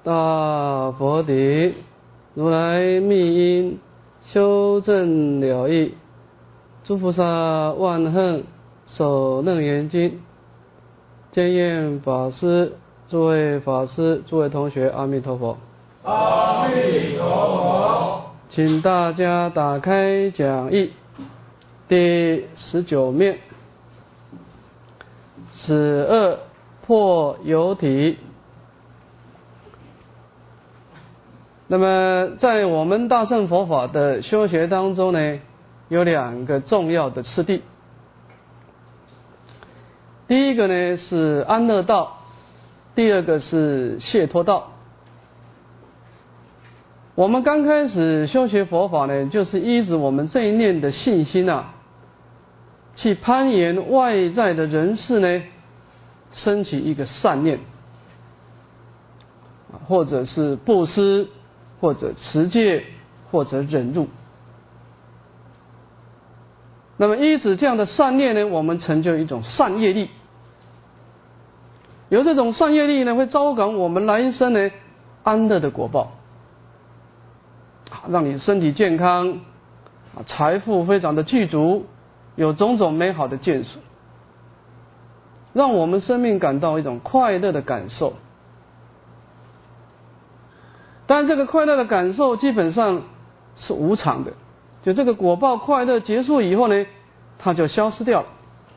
大佛顶，如来密因修正了义，诸菩萨万恨守楞严经。见验法师，诸位法师，诸位同学，阿弥陀佛。 阿弥陀佛。 请大家打开讲义第19面，此二破有体。那么在我们大乘佛法的修学当中呢，有两个重要的次第。第一个呢是安乐道，第二个是解脱道。我们刚开始修学佛法呢，就是依着我们这一念的信心啊，去攀岩外在的人事呢，升起一个善念，或者是布施，或者持戒，或者忍辱。那么依止这样的善念呢，我们成就一种善业力。有这种善业力呢，会招感我们来生呢安乐的果报，让你身体健康，财富非常的具足，有种种美好的见识，让我们生命感到一种快乐的感受。但这个快乐的感受基本上是无常的，就这个果报快乐结束以后呢，它就消失掉了。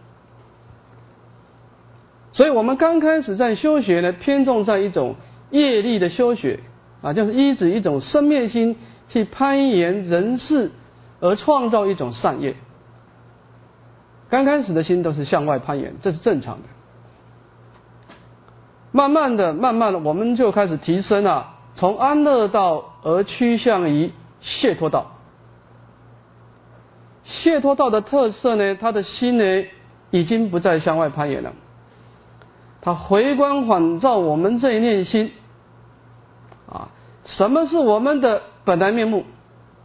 所以我们刚开始在修学呢，偏重在一种业力的修学啊，就是依止一种生灭心去攀岩人事，而创造一种善业。刚开始的心都是向外攀岩，这是正常的。慢慢的，我们就开始提升啊，从安乐道而趋向于解脱道。解脱道的特色呢，他的心呢已经不再向外攀岩了，他回观反照我们这一念心啊，什么是我们的本来面目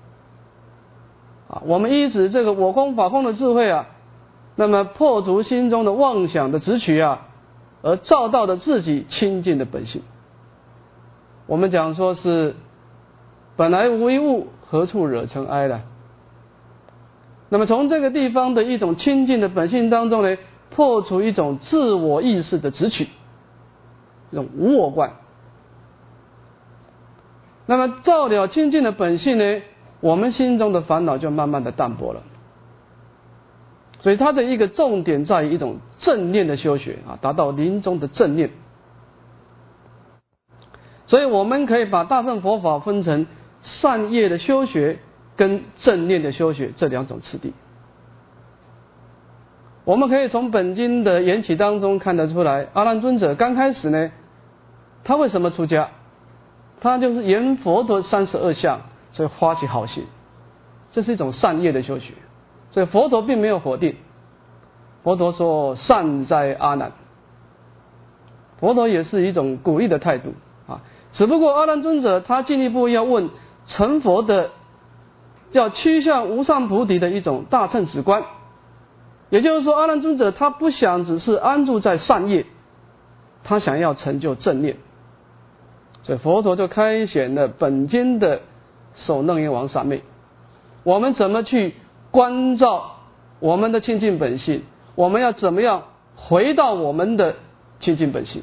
啊？我们依止这个我空法空的智慧啊，那么破除心中的妄想的执取啊，而照到的自己清净的本性。我们讲说是本来无一物，何处惹尘埃呢？那么从这个地方的一种清净的本性当中呢，破除一种自我意识的执取，这种无我观。那么照了清净的本性呢，我们心中的烦恼就慢慢的淡薄了。所以它的一个重点在于一种正念的修学啊，达到临终的正念。所以我们可以把大乘佛法分成善业的修学跟正念的修学这两种次第。我们可以从本经的缘起当中看得出来，阿难尊者刚开始呢，他为什么出家？他就是沿佛陀32相，所以发起好心，这是一种善业的修学。所以佛陀并没有否定，佛陀说善哉阿难，佛陀也是一种鼓励的态度啊。只不过阿难尊者他进一步要问成佛的，要趋向无上菩提的一种大乘止观。也就是说，阿难尊者他不想只是安住在善业，他想要成就正念。所以佛陀就开显了本经的首楞严王三昧，我们怎么去关照我们的清净本性，我们要怎么样回到我们的清净本性，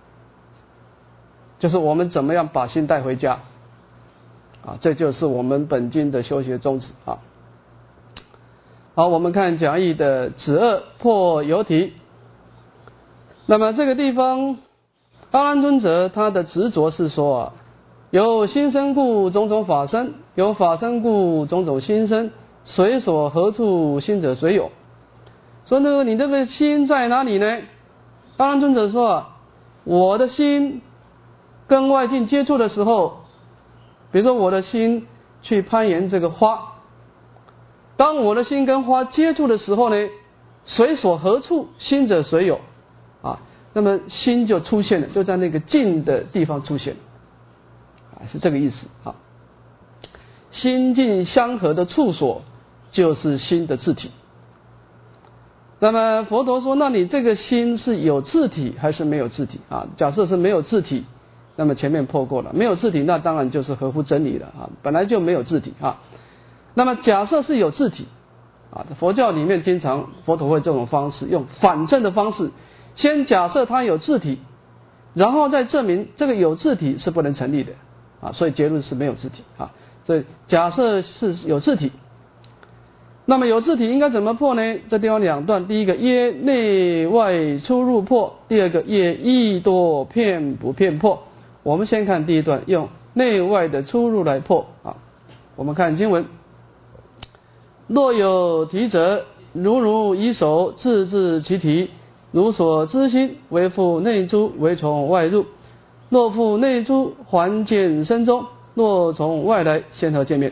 就是我们怎么样把心带回家啊，这就是我们本经的修学宗旨啊。好，我们看讲义的子二破有体。那么这个地方阿难尊者他的执着是说啊，有心生故种种法生，有法生故种种心生，随所何处心者随有。说呢，你这个心在哪里呢？阿难尊者说啊，我的心跟外境接触的时候，比如说我的心去攀岩这个花，当我的心跟花接触的时候呢，随所何处心者随有啊，那么心就出现了，就在那个静的地方出现啊，是这个意思啊。心静相合的处所就是心的自体。那么佛陀说，那你这个心是有自体还是没有自体啊？假设是没有自体， 那么前面破过了，没有自体，那当然就是合乎真理了啊，本来就没有自体啊。那么假设是有自体啊，佛教里面经常佛陀会这种方式，用反证的方式，先假设它有自体，然后再证明这个有自体是不能成立的啊，所以结论是没有自体啊。所以假设是有自体，那么有自体应该怎么破呢？这地方两段，第一个耶内外出入破，第二个耶意多骗不骗破。我们先看第一段，用内外的出入来破啊。我们看经文，若有体者，如以手自治其体，如所知心，为复内出，为从外入。若复内出，还见身中；若从外来，先和见面。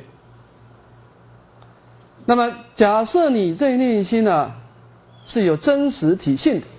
那么假设你这内心啊是有真实体性的，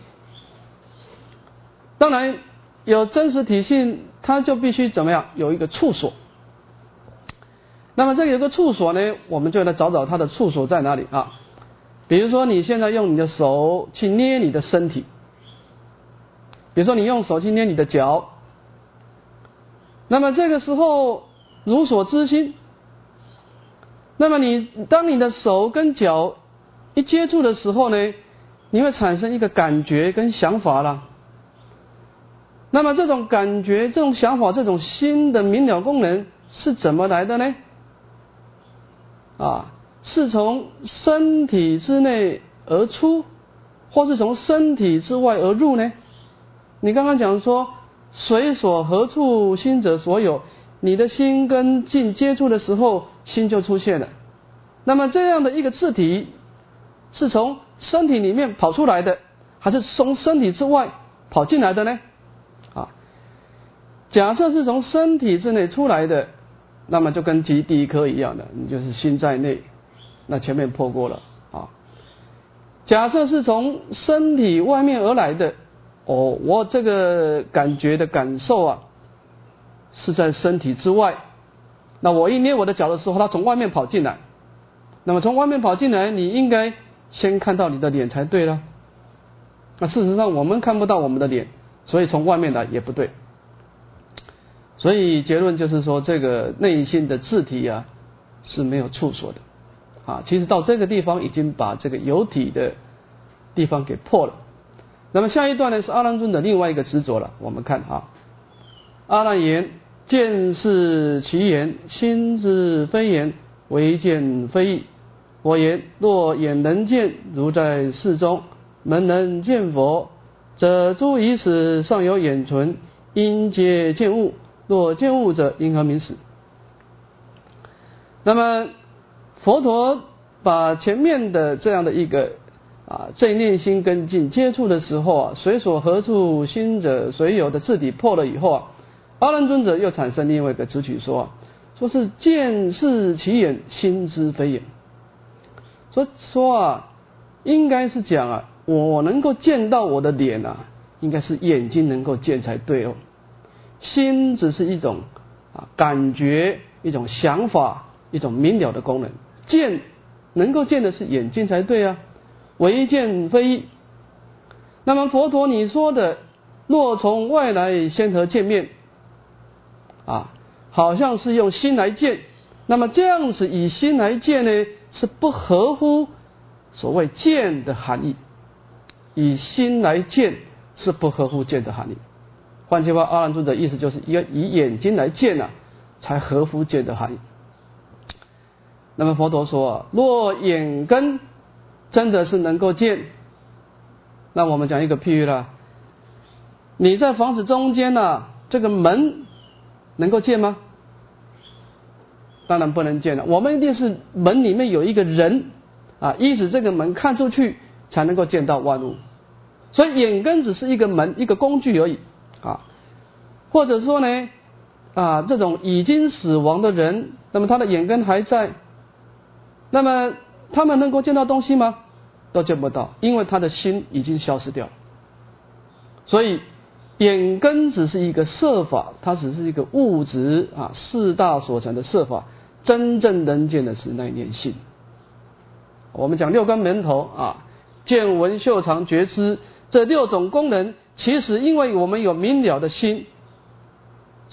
当然有真实体性，它就必须怎么样？有一个处所。那么这有个处所呢，我们就来找找它的处所在哪里啊？比如说你现在用你的手去捏你的身体，比如说你用手去捏你的脚，那么这个时候如所知心，那么当你的手跟脚一接触的时候呢，你会产生一个感觉跟想法啦。那么这种感觉、这种想法、这种心的明了功能是怎么来的呢？是从身体之内而出，或是从身体之外而入呢？你刚刚讲说随所何处心者所有，你的心跟境接触的时候，心就出现了。那么这样的一个自体是从身体里面跑出来的，还是从身体之外跑进来的呢？假设是从身体之内出来的，那么就跟第一颗一样的，你就是心在内，那前面破过了啊。假设是从身体外面而来的，我这个感觉的感受啊是在身体之外，那我一捏我的脚的时候，它从外面跑进来，那么从外面跑进来，你应该先看到你的脸才对了。那事实上我们看不到我们的脸，所以从外面来也不对。所以结论就是说，这个内心的自体啊是没有处所的啊。其实到这个地方已经把这个有体的地方给破了。那么下一段呢是阿难尊的另外一个执着了。我们看啊，阿难言：见是其言，心之非言，唯见非义。我言：若眼能见，如在室中；门能见佛，则诸以此尚有眼存，因皆见物。若见物者，因何名死？那么佛陀把前面的这样的一个这念心跟境接触的时候随所何处心者随有的自体破了以后阿难尊者又产生另外一个执取说是见是其眼，心之非眼。说应该是讲我能够见到我的脸应该是眼睛能够见才对哦。心只是一种感觉，一种想法，一种明了的功能。见能够见的是眼睛才对啊，唯见非义。那么佛陀你说的若从外来先和见面好像是用心来见，那么这样子以心来见呢，是不合乎所谓见的含义。以心来见是不合乎见的含义。换句话，阿难尊者的意思就是以眼睛来见才合乎见的含义。那么佛陀说若眼根真的是能够见，那我们讲一个譬喻啦，你在房子中间这个门能够见吗？当然不能见了。我们一定是门里面有一个人依止这个门看出去才能够见到万物。所以眼根只是一个门，一个工具而已或者说呢这种已经死亡的人，那么他的眼根还在，那么他们能够见到东西吗？都见不到，因为他的心已经消失掉了。所以眼根只是一个色法，它只是一个物质四大所成的色法，真正能见的是那一念心。我们讲六根门头见闻嗅尝觉知这六种功能，其实因为我们有明了的心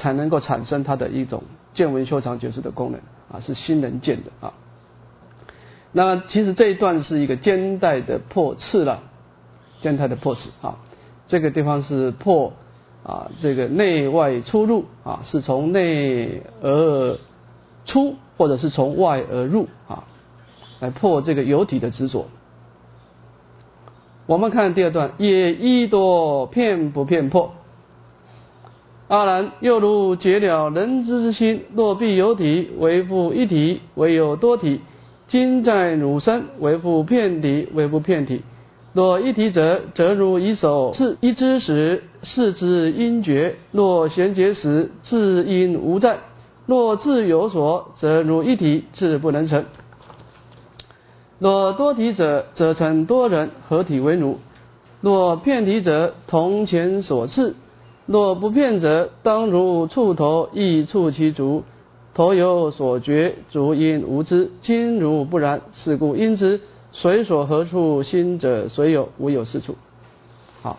才能够产生它的一种见闻修常觉知的功能啊，是心能见的啊。那其实这一段是一个兼带的破次了，兼带的破次啊，这个地方是破啊，这个内外出入啊，是从内而出，或者是从外而入啊，来破这个有体的执着。我们看第二段，也一多片不片破。阿难，又如解了人知之心，若必有体，为复一体，为有多体。今在汝身，为复片体，为复片体。若一体者，则如以手是一知时，是之因觉；若闲结时，自因无在。若自有所，则如一体，自不能成。若多体者，则成多人合体为汝；若片体者，同前所次。若不片者，当如触头，亦触其足。头有所觉，足因无知。今如不然，是故因之，随所何处，心者随有，无有是处。好，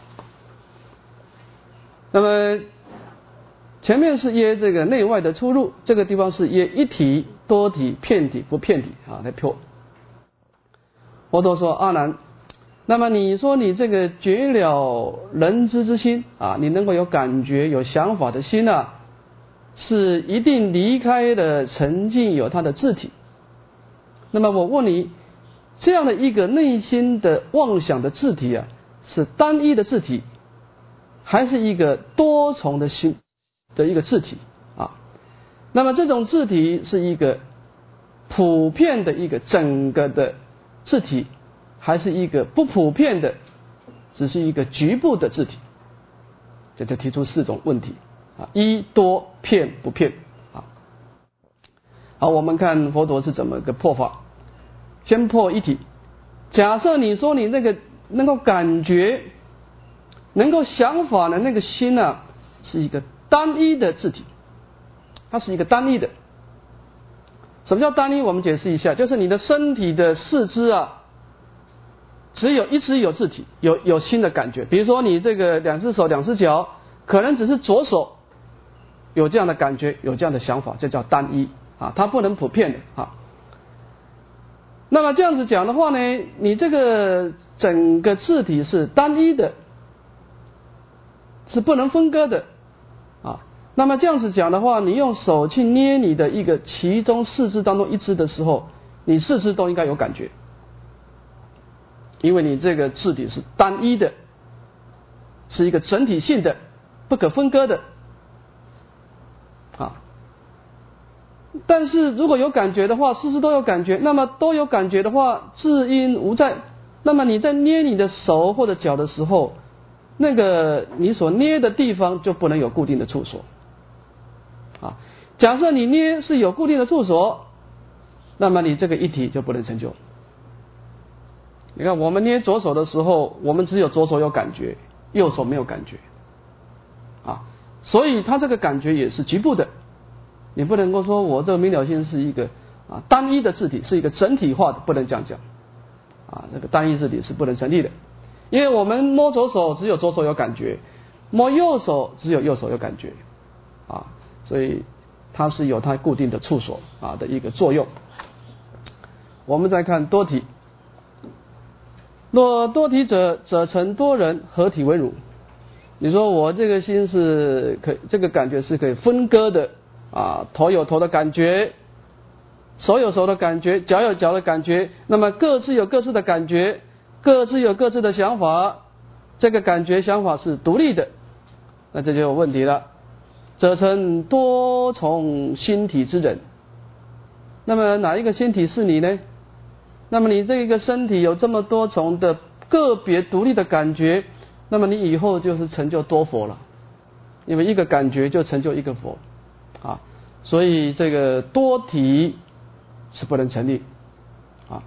那么前面是约这个内外的出入，这个地方是约一体、多体、片体、不片体啊，来破。佛陀说：阿难，那么你说你这个觉了人知之心啊，你能够有感觉、有想法的心啊，是一定离开了沉静有它的自体。那么我问你，这样的一个内心的妄想的自体啊，是单一的自体，还是一个多重的心的一个自体啊？那么这种自体是一个普遍的一个整个的自体，还是一个不普遍的，只是一个局部的自体？这就提出4种问题啊：一、多、片不片啊。好，我们看佛陀是怎么个破法。先破一体。假设你说你那个能够感觉、能够想法的那个心啊，是一个单一的自体，它是一个单一的。什么叫单一？我们解释一下，就是你的身体的四肢啊，只有一只有自体，有心的感觉。比如说你这个2只手、2只脚，可能只是左手有这样的感觉，有这样的想法，这叫单一啊，它不能普遍的啊。那么这样子讲的话呢，你这个整个自体是单一的，是不能分割的啊。那么这样子讲的话，你用手去捏你的一个其中4只当中一只的时候，你4只都应该有感觉，因为你这个自体是单一的，是一个整体性的，不可分割的啊。但是如果有感觉的话，4只都有感觉，那么都有感觉的话，自因无在。那么你在捏你的手或者脚的时候，那个你所捏的地方就不能有固定的处所啊。假设你捏是有固定的处所，那么你这个一体就不能成就。你看我们捏左手的时候，我们只有左手有感觉，右手没有感觉啊，所以它这个感觉也是局部的。你不能够说我这个明了心是一个啊单一的自体，是一个整体化的，不能这样讲啊，这个单一自体是不能成立的。因为我们摸左手只有左手有感觉，摸右手只有右手有感觉啊，所以它是有它固定的处所啊的一个作用。我们再看多体。若多体者，则成多人合体为汝。你说我这个心是这个感觉是可以分割的啊，头有头的感觉，手有手的感觉，脚有脚的感觉，那么各自有各自的感觉，各自有各自的想法，这个感觉想法是独立的，那这就有问题了，则成多重心体之人。那么哪一个心体是你呢？那么你这个身体有这么多重的个别独立的感觉，那么你以后就是成就多佛了，因为一个感觉就成就一个佛啊，所以这个多体是不能成立啊。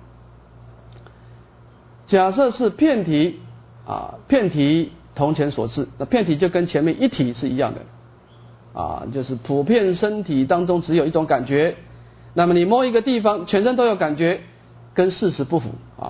假设是片体啊，片体同前所示，那片体就跟前面一体是一样的啊，就是普遍身体当中只有一种感觉，那么你摸一个地方，全身都有感觉，跟事实不符啊。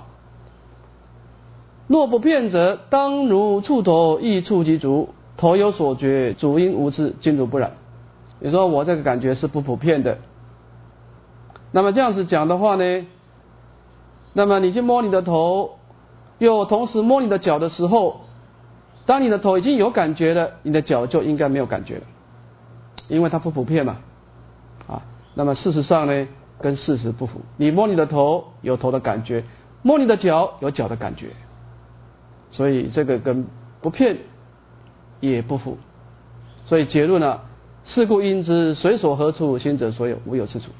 若不片者，当如触头，亦触其足。头有所觉，足因无知，今如不然。 你说我这个感觉是不普遍的，那么这样子讲的话呢，那么你去摸你的头，又同时摸你的脚的时候，当你的头已经有感觉了，你的脚就应该没有感觉了，因为它不普遍嘛。那么事实上呢，跟事实不符。你摸你的头有头的感觉，摸你的脚有脚的感觉，所以这个跟不骗也不符。所以结论呢，是故应知随所何处，心者所有，无有是处。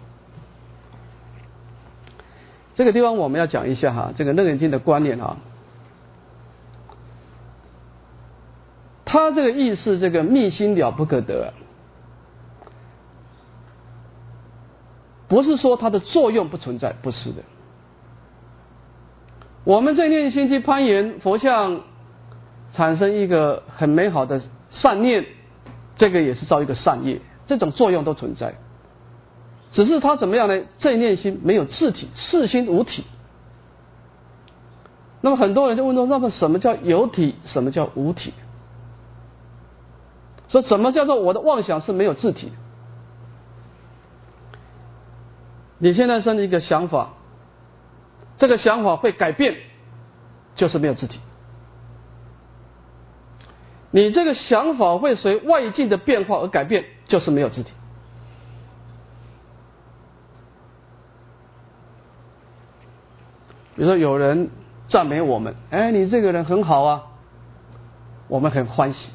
这个地方我们要讲一下哈，这个楞严经的观念哈，它这个意思，这个密心了不可得，不是说它的作用不存在，不是的。我们在念心去攀岩，佛像产生一个很美好的善念，这个也是造一个善业，这种作用都存在。只是它怎么样呢？这一念心没有自体，是心无体。那么很多人就问说，那么什么叫有体，什么叫无体？说什么叫做我的妄想是没有自体？你现在生一个想法，这个想法会改变，就是没有自体。你这个想法会随外境的变化而改变，就是没有自体。比如说有人赞美我们，哎，你这个人很好啊，我们很欢喜。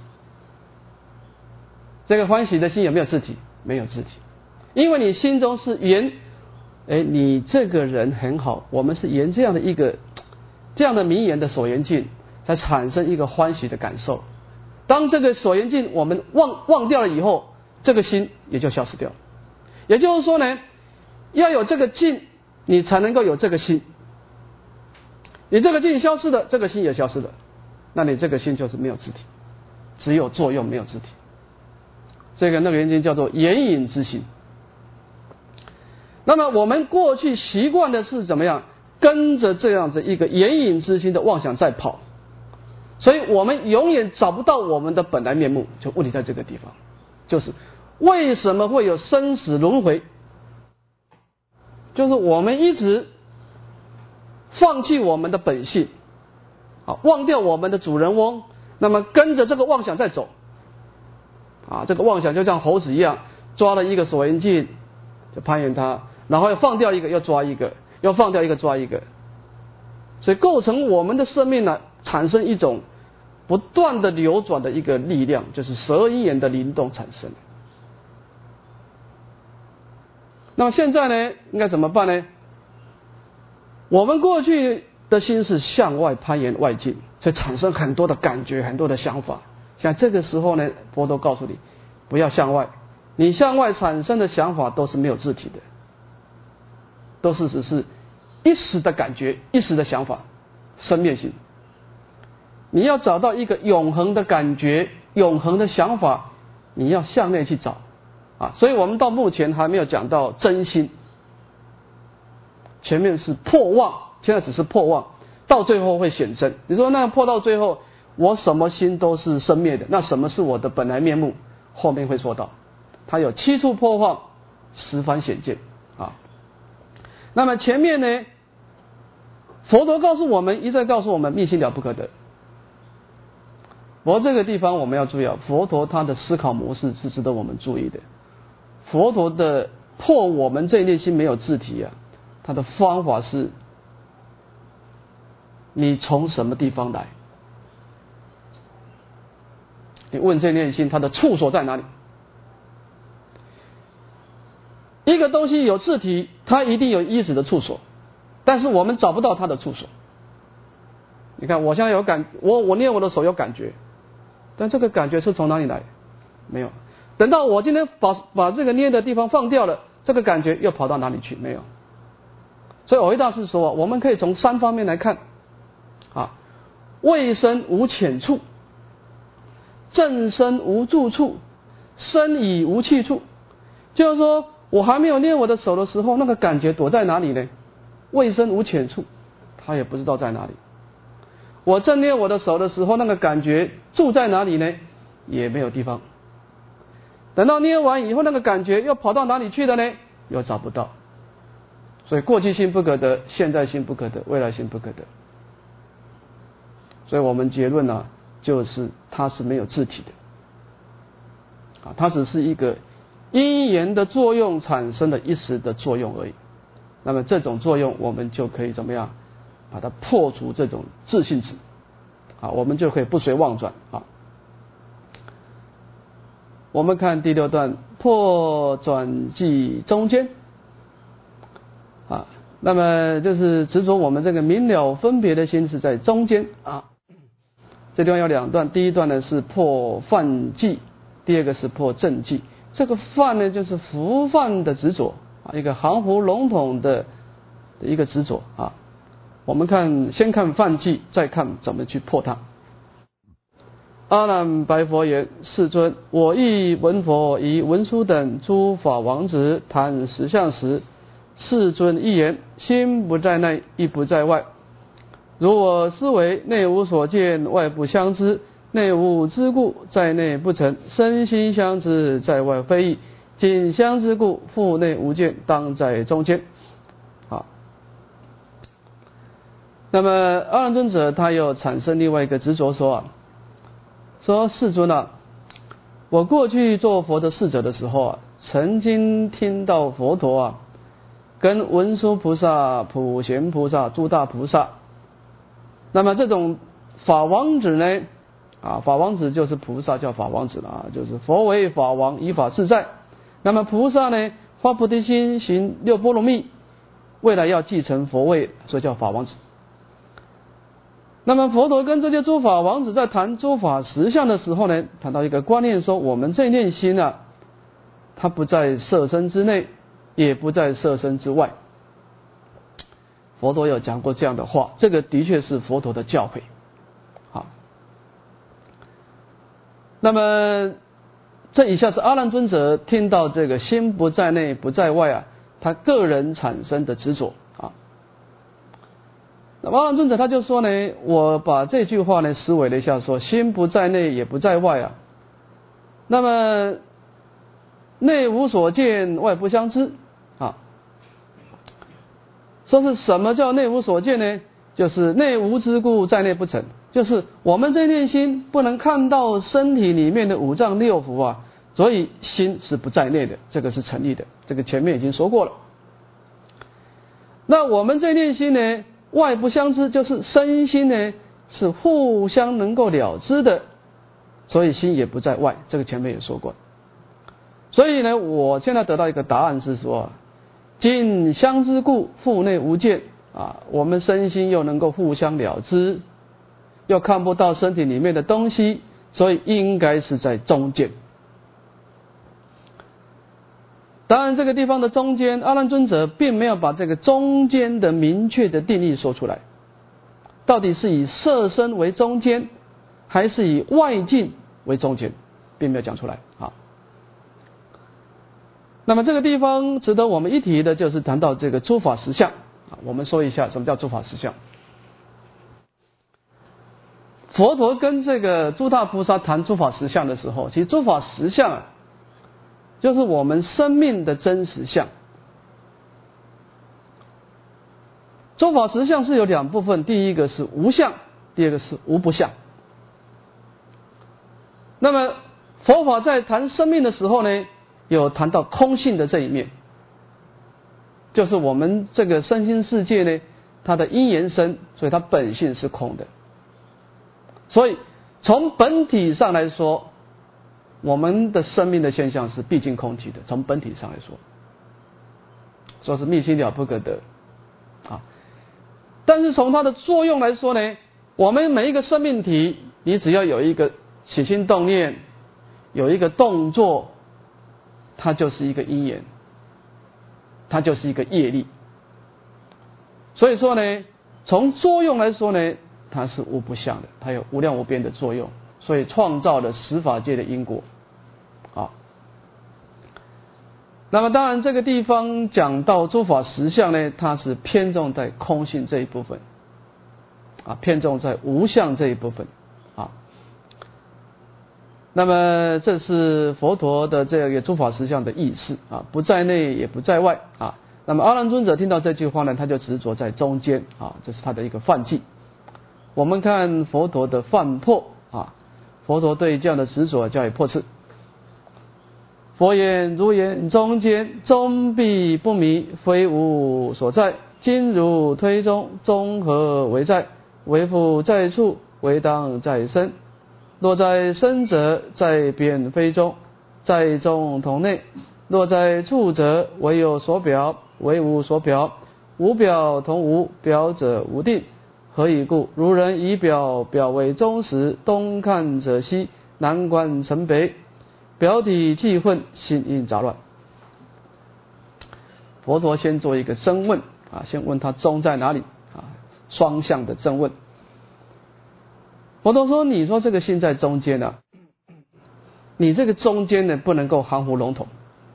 这个欢喜的心有没有自体？没有自体，因为你心中是缘，哎，你这个人很好，我们是沿这样的一个这样的名言的所缘境，才产生一个欢喜的感受。当这个所缘境我们忘掉了以后，这个心也就消失掉。也就是说呢，要有这个境，你才能够有这个心。你这个境消失了，这个心也消失了，那你这个心就是没有自体，只有作用没有自体。这个那个原因叫做眼影之心。那么我们过去习惯的是怎么样？跟着这样子一个眼影之心的妄想在跑，所以我们永远找不到我们的本来面目。就问题在这个地方，就是为什么会有生死轮回？就是我们一直放弃我们的本性，忘掉我们的主人翁，那么跟着这个妄想在走，这个妄想就像猴子一样，抓了一个所缘境就攀岩它，然后又放掉一个又抓一个，又放掉一个抓一个，所以构成我们的生命呢，产生一种不断的流转的一个力量，就是12因缘的灵动产生。那么现在呢，应该怎么办呢？我们过去的心是向外攀岩外境，所以产生很多的感觉，很多的想法。像这个时候呢，佛陀告诉你，不要向外，你向外产生的想法都是没有自体的，都是只是一时的感觉，一时的想法，生灭性。你要找到一个永恒的感觉，永恒的想法，你要向内去找所以我们到目前还没有讲到真心，前面是破妄，现在只是破妄，到最后会显真。你说那破到最后，我什么心都是生灭的，那什么是我的本来面目？后面会说到，它有7处破妄，10番显见那么前面呢，佛陀告诉我们，一再告诉我们，密心了不可得。不过这个地方我们要注意佛陀他的思考模式是值得我们注意的。佛陀的破我们这一念心没有自体他的方法是，你从什么地方来？你问这念心，它的处所在哪里？一个东西有自体，它一定有依止的处所，但是我们找不到它的处所。你看，我现在有我捏我的手有感觉，但这个感觉是从哪里来？没有。等到我今天把这个捏的地方放掉了，这个感觉又跑到哪里去？没有。所以蕅益大师说我们可以从3方面来看未生无浅处，正生无住处，生已无去处。就是说我还没有捏我的手的时候，那个感觉躲在哪里呢？未生无浅处，他也不知道在哪里。我正捏我的手的时候，那个感觉住在哪里呢？也没有地方。 等到捏完以后，那个感觉又跑到哪里去了呢？又找不到。所以过去心不可得，现在心不可得，未来心不可得。所以我们结论呢，就是它是没有自体的，它只是一个因缘的作用产生的一时的作用而已。那么这种作用，我们就可以怎么样，把它破除这种自性质，我们就可以不随妄转。我们看第6段，破转即中间。那么就是执着我们这个明了分别的心是在中间。这地方有2段，第一段呢是破犯计，第二个是破正计。这个犯呢就是浮泛的执着，一个含糊笼统的一个执着。我们先看犯计，再看怎么去破它。阿难白佛言：世尊，我亦闻佛以文殊等诸法王子谈实相时，世尊一言：心不在内，亦不在外。如我思维，内无所见，外不相知，内无知故，在内不成；身心相知，在外非异。仅相知故，复内无见，当在中间。那么阿难尊者他又产生另外一个执着说世尊我过去做佛的侍者的时候曾经听到佛陀跟文殊菩萨、普贤菩萨、诸大菩萨，那么这种法王子呢，法王子就是菩萨叫法王子了就是佛为法王，依法自在。那么菩萨呢，发菩提心，行6波罗蜜，未来要继承佛位，所以叫法王子。那么佛陀跟这些诸法王子在谈诸法实相的时候呢，谈到一个观念，说我们这念心它不在色身之内，也不在色身之外。佛陀有讲过这样的话，这个的确是佛陀的教诲。那么这以下是阿难尊者听到这个心不在内不在外他个人产生的执着。那阿难尊者他就说呢，我把这句话呢思维了一下，说心不在内也不在外那么内无所见，外不相知说是什么叫内无所见呢？就是内无知故，在内不成。就是我们这念心不能看到身体里面的5脏6腑所以心是不在内的，这个是成立的，这个前面已经说过了。那我们这念心呢，外不相知，就是身心呢是互相能够了知的，所以心也不在外，这个前面也说过。所以呢，我现在得到一个答案是说，仅相知故，复内无见我们身心又能够互相了知，又看不到身体里面的东西，所以应该是在中间。当然这个地方的中间，阿难尊者并没有把这个中间的明确的定义说出来，到底是以色身为中间，还是以外境为中间，并没有讲出来那么这个地方值得我们一提的就是谈到这个诸法实相我们说一下什么叫诸法实相。佛陀跟这个诸大菩萨谈诸法实相的时候，其实诸法实相就是我们生命的真实相。诸法实相是有2部分，第一个是无相，第二个是无不相。那么佛法在谈生命的时候呢，有谈到空性的这一面，就是我们这个身心世界呢，它的因缘生，所以它本性是空的。所以从本体上来说，我们的生命的现象是毕竟空体的，从本体上来说，说是密心了不可得但是从它的作用来说呢，我们每一个生命体，你只要有一个起心动念，有一个动作，它就是一个因缘，它就是一个业力。所以说呢，从作用来说呢，它是无不相的，它有无量无边的作用，所以创造了十法界的因果那么当然这个地方讲到诸法实相呢，它是偏重在空性这一部分偏重在无相这一部分那么这是佛陀的这个诸法实相的意思啊，不在内也不在外啊。那么阿难尊者听到这句话呢，他就执着在中间啊，这是他的一个犯忌。我们看佛陀的犯破啊，佛陀对这样的执着加以破斥。佛言：如言中间，中必不迷，非无所在。今如推中，中何为在？为复在处，为当在身。若在身者，在边非中，在中同内；若在处者，唯有所表，为无所表。无表同无，表者无定。何以故？如人以表为中时，东看者西，南观成北，表体既混，心因杂乱。佛陀先做一个征问啊，先问他中在哪里啊，双向的征问。佛陀说：“你说这个心在中间啊，你这个中间呢不能够含糊笼统。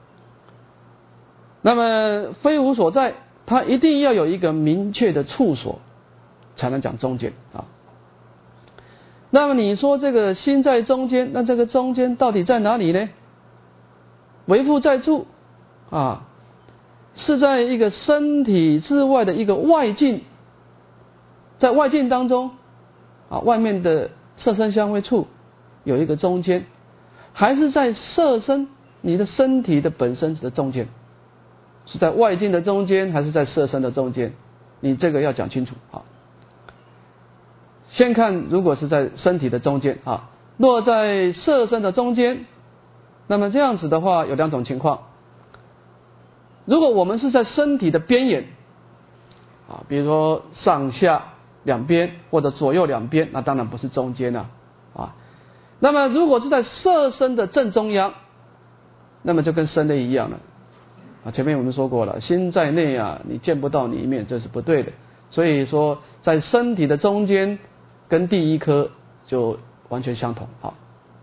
那么非无所在，它一定要有一个明确的处所，才能讲中间啊。那么你说这个心在中间，那这个中间到底在哪里呢？为复在处啊，是在一个身体之外的一个外境，在外境当中。”啊，外面的色身香味触有一个中间，还是在色身你的身体的本身的中间？是在外境的中间，还是在色身的中间？你这个要讲清楚啊。先看，如果是在身体的中间啊，若在色身的中间，那么这样子的话有两种情况。如果我们是在身体的边缘啊，比如说上下两边或者左右两边，那当然不是中间了啊。那么如果是在色身的正中央，那么就跟身内一样了啊。前面我们说过了，心在内啊，你见不到里面，这是不对的。所以说在身体的中间跟第一颗就完全相同啊。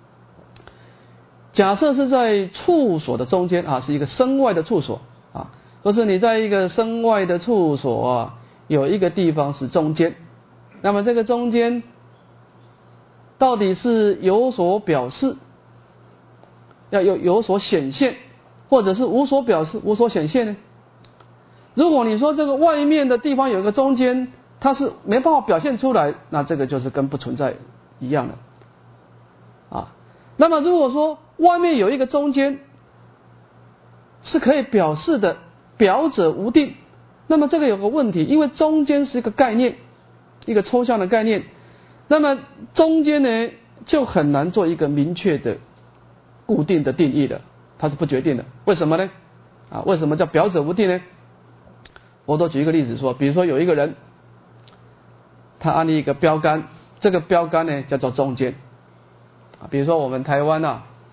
假设是在处所的中间啊，是一个身外的处所啊，或是你在一个身外的处所啊，有一个地方是中间。那么这个中间到底是有所表示，要有所显现，或者是无所表示无所显现呢？如果你说这个外面的地方有一个中间，它是没办法表现出来，那这个就是跟不存在一样的啊。那么如果说外面有一个中间是可以表示的，表者无定，那么这个有个问题，因为中间是一个概念，一个抽象的概念，那么中间呢就很难做一个明确的固定的定义的，它是不决定的。为什么呢？啊，为什么叫表者无定呢？我都举一个例子说，比如说有一个人，他安立一个标杆，这个标杆呢叫做中间啊。比如说我们台湾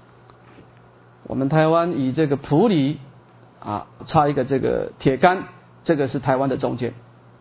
以这个埔里啊插一个这个铁杆，这个是台湾的中间。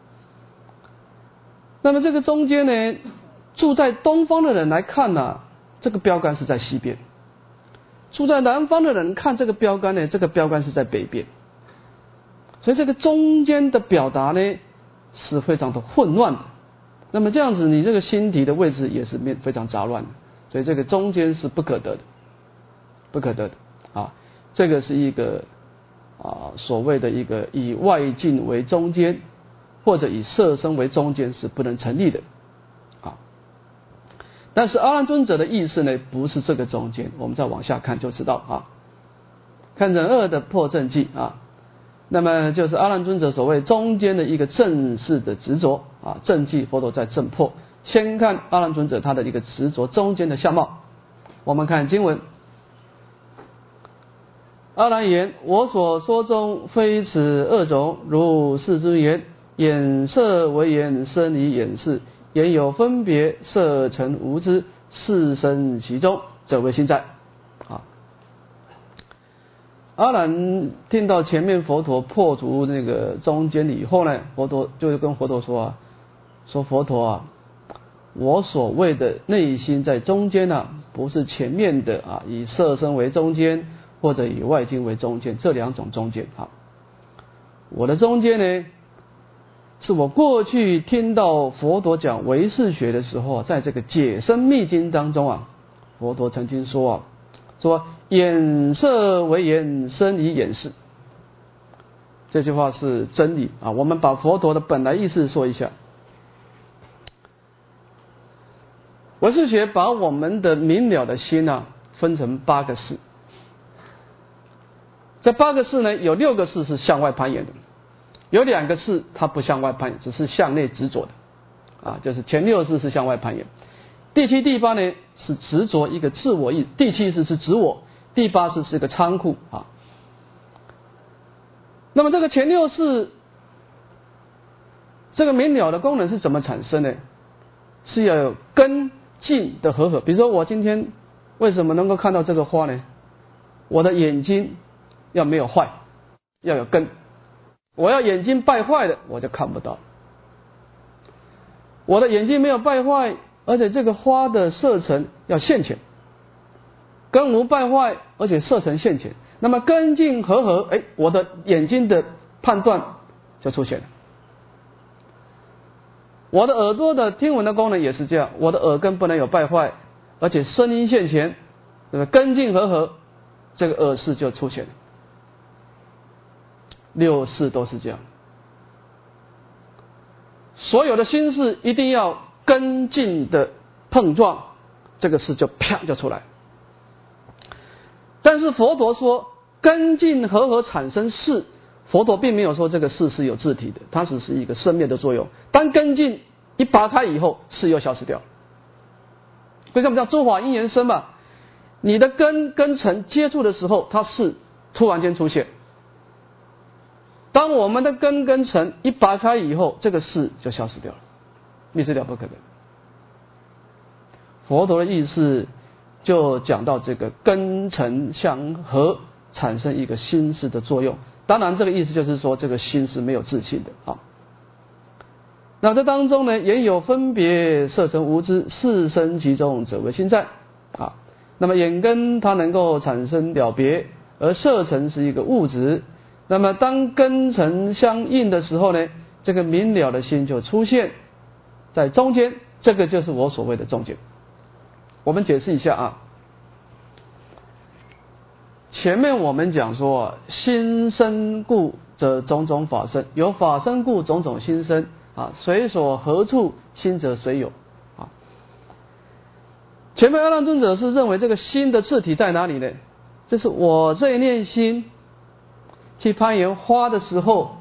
那么这个中间呢，住在东方的人来看呢，这个标杆是在西边；住在南方的人看这个标杆呢，这个标杆是在北边。所以这个中间的表达呢是非常的混乱的。那么这样子，你这个心体的位置也是非常杂乱的。所以这个中间是不可得的，不可得的啊。这个是一个所谓的一个以外境为中间，或者以色身为中间是不能成立的啊。但是阿难尊者的意思呢，不是这个中间，我们再往下看就知道啊。看忍恶的破正记啊，那么就是阿难尊者所谓中间的一个正式的执着啊，正记佛陀在正破。先看阿难尊者他的一个执着中间的相貌。我们看经文，阿难言：我所说中非此二种，如是之言。眼色为眼，生以眼识，眼有分别，色成无知，是生其中，则为心在。阿难听到前面佛陀破除那个中间以后呢，佛陀就跟佛陀说说佛陀啊，我所谓的内心在中间不是前面的以色身为中间，或者以外境为中间，这两种中间我的中间呢，是我过去听到佛陀讲唯识学的时候，在这个解深密经当中佛陀曾经说眼色为眼，身以眼视。这句话是真理啊！我们把佛陀的本来意思说一下。唯识学把我们的明了的心分成8个识。这8个识呢，有6个识是向外攀岩的，有2个识它不向外攀岩，只是向内执着的就是前6识是向外攀岩，第7、第8呢是执着一个自我意，第7识是执我，第8识是一个仓库那么这个前6识这个明了的功能是怎么产生的？是要有根境的和合。比如说我今天为什么能够看到这个花呢？我的眼睛要没有坏，要有根。我要眼睛败坏了，我就看不到。我的眼睛没有败坏，而且这个花的色尘要现前，根无败坏，而且色尘现前，那么根境和合，我的眼睛的判断就出现了。我的耳朵的听闻的功能也是这样，我的耳根不能有败坏，而且声音现前，根境和合，这个耳识就出现了。6识都是这样，所有的心识一定要根境的碰撞，这个识就啪就出来。但是佛陀说根境和合产生识，佛陀并没有说这个识是有自体的，它只是一个生灭的作用。当根境一拔开以后，识又消失掉。所以我们叫诸法因缘生嘛，你的根跟尘接触的时候，它是突然间出现。当我们的根跟尘一拔开以后，这个识就消失掉了，灭失掉不可能。佛陀的意思就讲到这个根尘相合，产生一个心识的作用。当然这个意思就是说这个心是没有自性的那这当中呢，也有分别色尘无知，事生其中者为心在那么眼根它能够产生了别，而色尘是一个物质。那么当根尘相应的时候呢，这个明了的心就出现在中间，这个就是我所谓的中间。我们解释一下前面我们讲说心生故则种种法生，有法生故种种心生随所何处心则随有前面阿难尊者是认为这个心的自体在哪里呢？就是我这一念心去攀岩花的时候，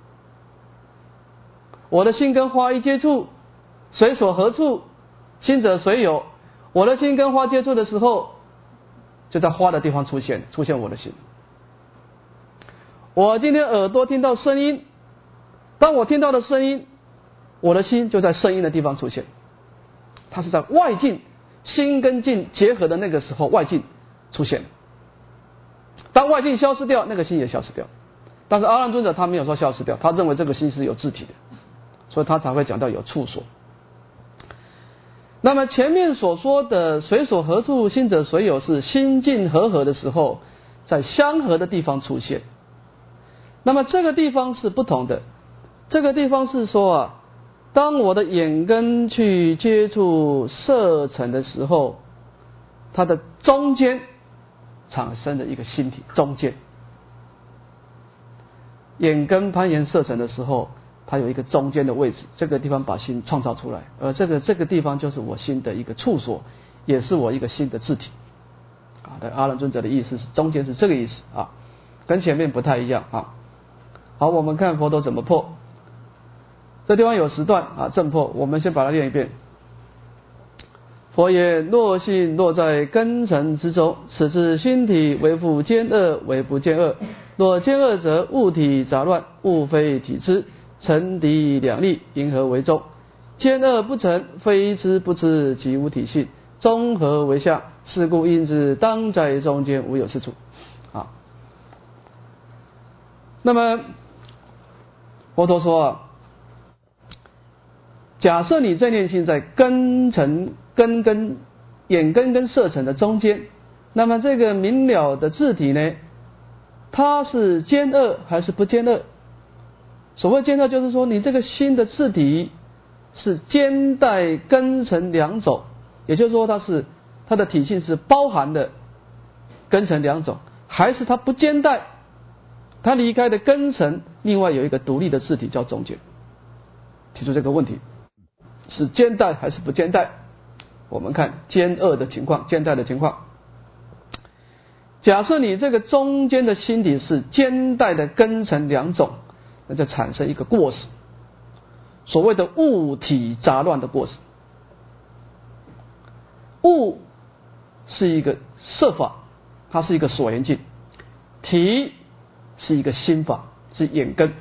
我的心跟花一接触，随所何处心则随有。我的心跟花接触的时候，就在花的地方出现我的心。我今天耳朵听到声音，当我听到的声音，我的心就在声音的地方出现。它是在外境，心跟境结合的那个时候，外境出现。当外境消失掉，那个心也消失掉。但是阿难尊者他没有说消失掉，他认为这个心是有自体的，所以他才会讲到有处所。那么前面所说的随所何处心者随有，是心境和合的时候，在相合的地方出现。那么这个地方是不同的，这个地方是说当我的眼根去接触色尘的时候，它的中间产生的一个心体，中间眼根攀岩色尘的时候，它有一个中间的位置，这个地方把心创造出来，而这个地方就是我心的一个处所，也是我一个心的自体对，阿难尊者的意思是中间是这个意思跟前面不太一样好，我们看佛陀怎么破。这地方有10段正破，我们先把它念一遍。佛言：若心落在根尘之中，此之心体为复坚恶，为不坚恶。若坚恶者，物体杂乱，物非体知，成敌两立，因何为中？坚恶不成，非知不知，即无体性，综合为相。是故应知当在中间，无有是处那么佛陀说假设你这念心在根尘跟眼根跟色尘的中间，那么这个明了的自体呢，它是坚恶还是不坚恶？所谓坚恶就是说你这个心的自体是兼带根尘两种，也就是说它的体性是包含的根尘两种，还是它不兼带，它离开的根尘另外有一个独立的自体叫中间？提出这个问题，是兼带还是不兼带？我们看兼二的情况，兼带的情况。假设你这个中间的心体是兼带的根尘两种，那就产生一个过失，所谓的物体杂乱的过失。物是一个色法，它是一个所缘境；体是一个心法，是眼根。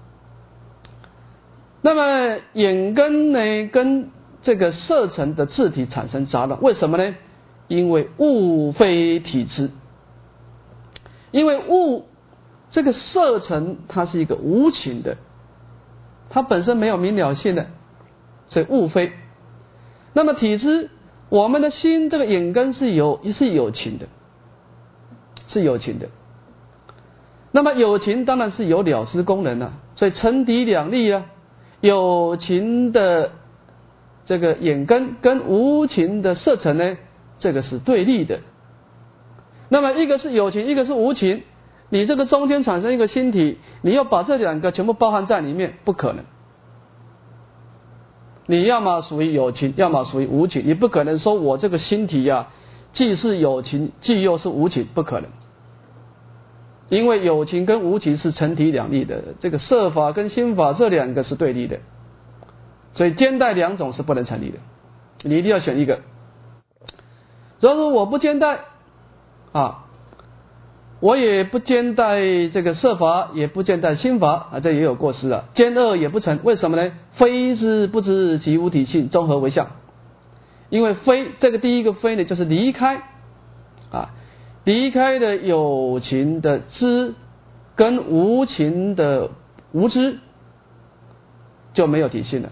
那么眼根呢，跟这个色尘的自体产生杂乱，为什么呢？因为物非体之。因为物这个色尘它是一个无情的，它本身没有明了性的，所以物非。那么体之，我们的心这个眼根是有情的，是有情的。那么有情当然是有了知功能了，所以成敌两立啊。有情的这个眼根跟无情的色尘呢，这个是对立的。那么一个是有情，一个是无情，你这个中间产生一个心体，你要把这两个全部包含在里面，不可能。你要么属于有情，要么属于无情，你不可能说我这个心体啊，既是有情，既又是无情，不可能。因为有情跟无情是成体两立的，这个色法跟心法这两个是对立的，所以兼带两种是不能成立的，你一定要选一个。如果说我不兼带啊，我也不兼带这个色法，也不兼带心法啊，这也有过失了，兼二也不成。为什么呢？非之不知即无体性，综合为相。因为非这个第一个非呢，就是离开啊。离开的有情的知跟无情的无知，就没有体性了。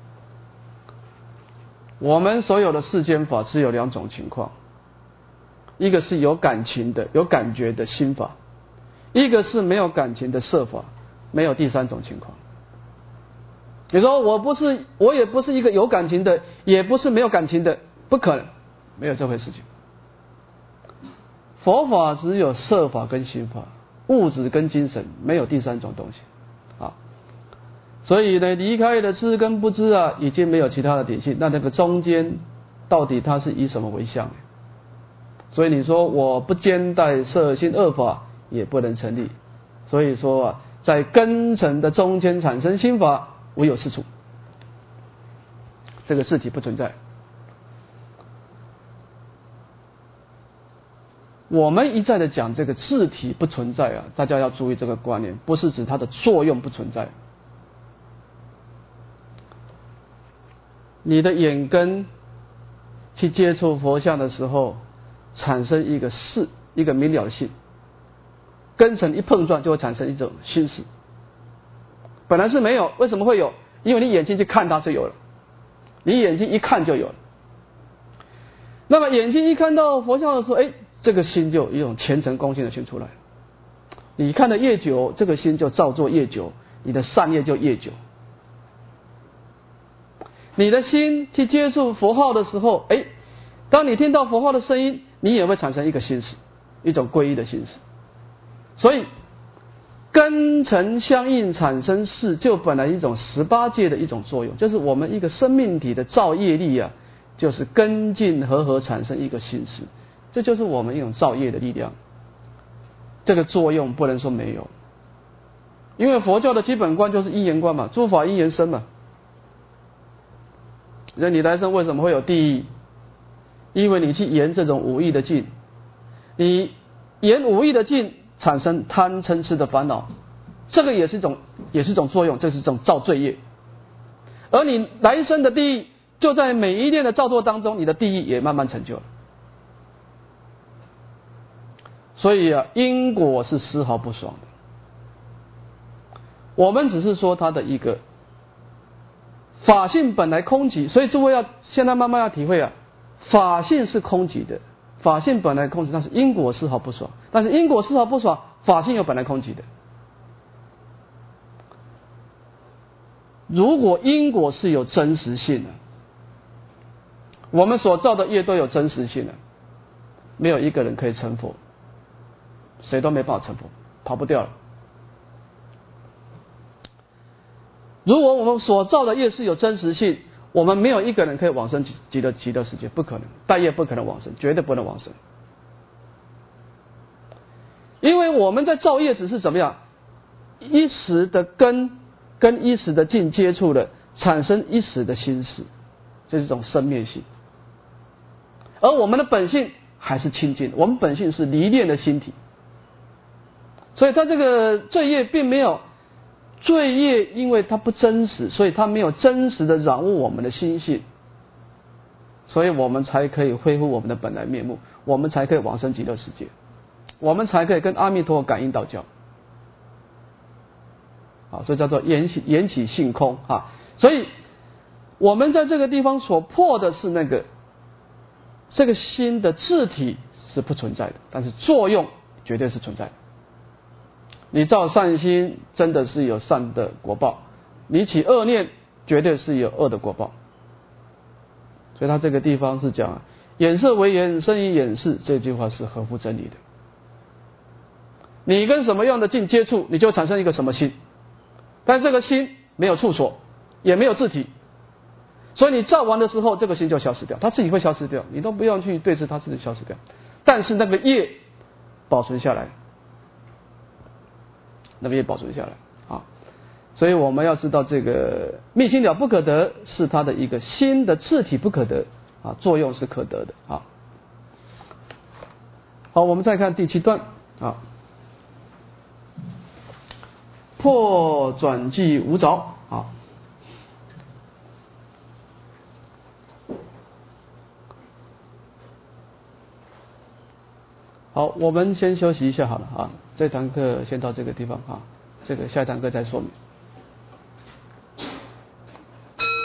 我们所有的世间法只有两种情况，一个是有感情的有感觉的心法，一个是没有感情的色法，没有第三种情况。你说我也不是一个有感情的，也不是没有感情的，不可能，没有这回事情。佛法只有色法跟心法，物质跟精神，没有第三种东西啊。所以呢，离开了知跟不知啊，已经没有其他的体性。那个中间到底它是以什么为相？所以你说我不兼带色心二法也不能成立。所以说啊，在根尘的中间产生心法，无有是处，这个事体不存在。我们一再的讲这个自体不存在啊，大家要注意这个观念，不是指它的作用不存在。你的眼根去接触佛像的时候，产生一个识，一个明了性，根尘一碰撞就会产生一种心识。本来是没有，为什么会有？因为你眼睛去看它就有了，你眼睛一看就有了。那么眼睛一看到佛像的时候，这个心就有一种虔诚恭敬的心出来。你看得越久，这个心就造作越久，你的善业就越久。你的心去接触佛号的时候，当你听到佛号的声音，你也会产生一个心识，一种皈依的心识。所以根尘相应产生识，就本来一种18界的一种作用，就是我们一个生命体的造业力啊，就是根尽合产生一个心识，这就是我们一种造业的力量。这个作用不能说没有，因为佛教的基本观就是因缘观嘛，诸法因缘生嘛。那你来生为什么会有地狱？因为你去沿这种五欲的境，你沿五欲的境产生贪嗔痴的烦恼，这个也是一种作用，这是一种造罪业。而你来生的地狱，就在每一念的造作当中，你的地狱也慢慢成就了。所以啊，因果是丝毫不爽的。我们只是说它的一个法性本来空寂，所以诸位现在慢慢要体会啊，法性是空寂的，法性本来空寂，但是因果丝毫不爽，但是因果丝毫不爽，法性又本来空寂的。如果因果是有真实性的，我们所造的业都有真实性的， 没有一个人可以成佛，谁都没办法成佛，跑不掉了。如果我们所造的业是有真实性，我们没有一个人可以往生极乐世界，不可能，带业不可能往生，绝对不能往生。因为我们在造业只是怎么样，一时的根跟一时的境接触了，产生一时的心识，这是一种生灭性。而我们的本性还是清净，我们本性是离恋的心体，所以它这个罪业并没有，罪业因为它不真实，所以它没有真实的染污我们的心性，所以我们才可以恢复我们的本来面目，我们才可以往生极乐世界，我们才可以跟阿弥陀佛感应道交。所以叫做缘起性空啊。所以我们在这个地方所破的是这个心的自体是不存在的，但是作用绝对是存在的。你造善心真的是有善的果报，你起恶念绝对是有恶的果报。所以他这个地方是讲眼色为眼，生于眼识，这句话是合乎真理的。你跟什么样的境接触，你就产生一个什么心，但这个心没有处所，也没有自体，所以你造完的时候，这个心就消失掉，它自己会消失掉，你都不用去对峙，它自己消失掉。但是那个业保存下来，那个业保存下来啊。所以我们要知道，这个密心了不可得，是它的一个心的自体不可得啊，作用是可得的啊。好，我们再看第7段啊。破转计无着啊。好，我们先休息一下好了啊，这堂课先到这个地方啊，这个下一堂课再说明。